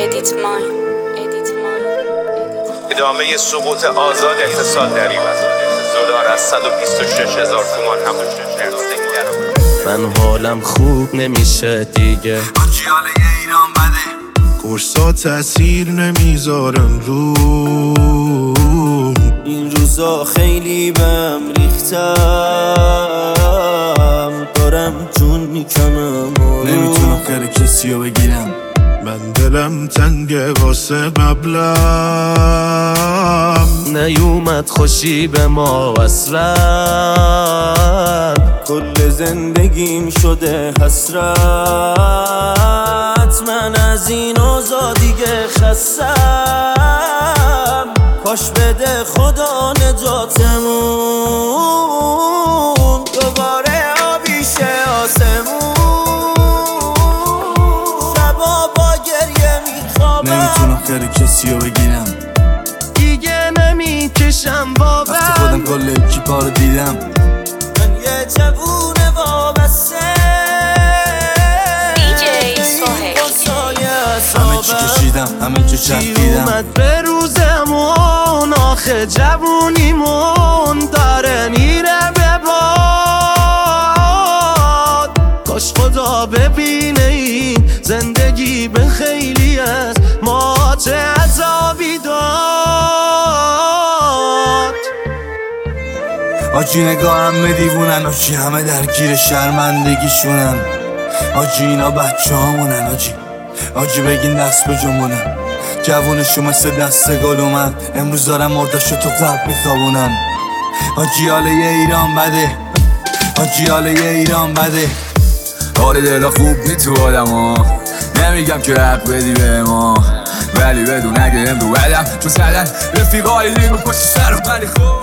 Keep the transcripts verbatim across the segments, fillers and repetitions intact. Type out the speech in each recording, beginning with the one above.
ادیت ماین ادیت ماین ادامه سقوط آزاد اقتصاد در ایران. دلار از صد و بیست و شش هزار تومان هم من حالم خوب نمیشه دیگه، حاجیال ایران بده، کورسا تأثیر نمیذارن رو این روزا خیلی بهم ریختم، دارم جون میکنم نمیتونم خیر کسی رو بگیرم. من دلم تنگه واسه قبلم، نیومد خوشی به ما اصلا، کل زندگیم شده حسرت، من از این اوضاع دیگه خستم، کاش بده خدا نجاتمون، دوباره آبی شه آسمون، شبا با گریه میخوابم، نمیتونم خیر کسی رو بگیرم، دیگه نمیکشم بابم، وقتی خودم کل اکیپا رو دیدم، من یه جوون وابسته همه چی کشیدم، همه چی چرخیدم، اومد به روزمون، آخه جوونیمون داره میره به باد، کاش خدا ببینه این زندگی به خیلی از ما چه عذابی داد. آجی نگاهم به دیوونن، آجی همه درگیر شرمندگیشونن، آجی اینا بچه هامونن، آجی آجی بگین دست به جمونن، جوونشو مثل دست گل اومد، امروز دارم مردشو تو قلب میخوابونن، آجی حاله یه ایران بده، آجی حاله یه ایران بده، حال دلا خوب نی تو آدم ها، نمیگم که حق بدی به ما، ولی بدون اگه امرو بدم چون سدن رفیقای لیمو پشت سرم، ولی خوب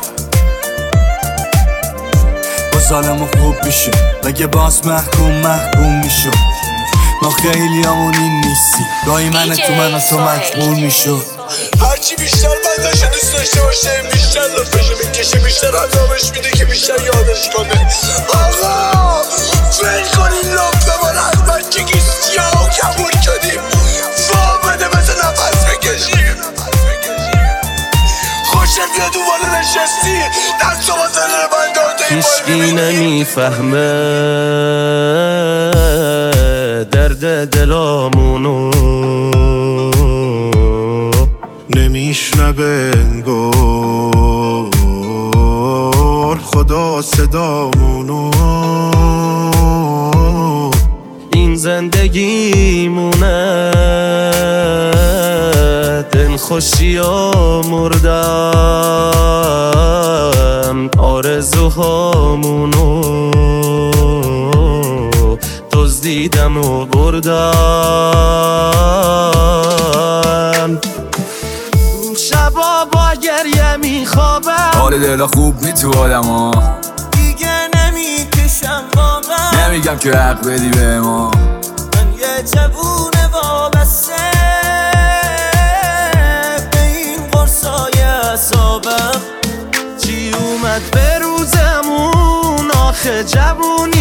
با سالمو خوب میشه، بگه باز محکوم محکوم میشو، ما خیلی همون این نیستی، گاهی من تو من تو مجبور میشو، هرچی بیشتر بنداشو دوست داشته باشه، این بیشتر لطفشو میکشه، بیشتر عذابش میده که بیشتر یادش کنه. آقا فیل کنین لب بمان از بچگی سیاه و کبول شدیم، فا بده مثل نفس بکشیم، خوشت بیاد دوباره نشستی دست و بازن رو بنداده این هیچکی بار نمیفهمه درد دلامونو، نمیشنوه انگار خدا صدامونو، این زندگیمونه دل خوشی و مردم، آرزوهامونو دزدیدم و بردم، شبا با گریه میخوابم، حال دلا خوب نی تو آدم ها، دیگه نمیکشم واقعا، نمیگم که حق بدی به ما، من یه جوون وابسته به این قرصای اعصابم، چی اومد به روزمون، آخه جوون